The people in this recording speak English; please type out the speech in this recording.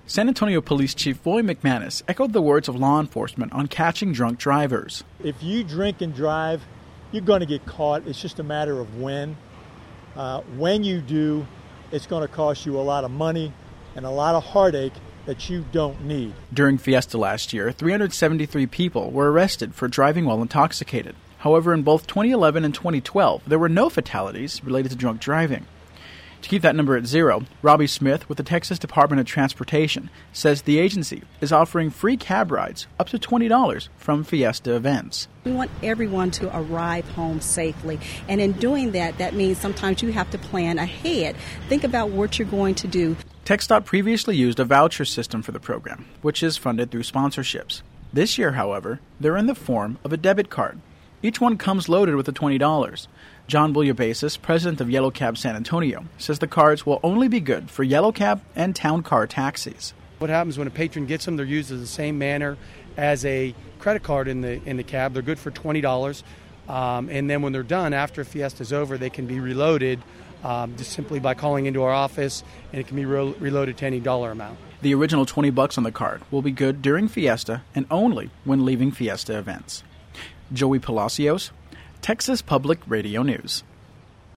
San Antonio Police Chief Floyd McManus echoed the words of law enforcement on catching drunk drivers. If you drink and drive, you're going to get caught. It's just a matter of when. When you do, it's going to cost you a lot of money and a lot of heartache that you don't need. During Fiesta last year, 373 people were arrested for driving while intoxicated. However, in both 2011 and 2012, there were no fatalities related to drunk driving. To keep that number at zero, Robbie Smith with the Texas Department of Transportation says the agency is offering free cab rides up to $20 from Fiesta events. We want everyone to arrive home safely, and in doing that, that means sometimes you have to plan ahead. Think about what you're going to do. TxDOT previously used a voucher system for the program, which is funded through sponsorships. This year, however, they're in the form of a debit card. Each one comes loaded with the $20. John Bouillabasis, president of Yellow Cab San Antonio, says the cards will only be good for Yellow Cab and town car taxis. What happens when a patron gets them, they're used in the same manner as a credit card in the cab. They're good for $20. And then when they're done, after Fiesta's over, they can be reloaded just simply by calling into our office, and it can be reloaded to any dollar amount. The original $20 on the card will be good during Fiesta and only when leaving Fiesta events. Joey Palacios, Texas Public Radio News.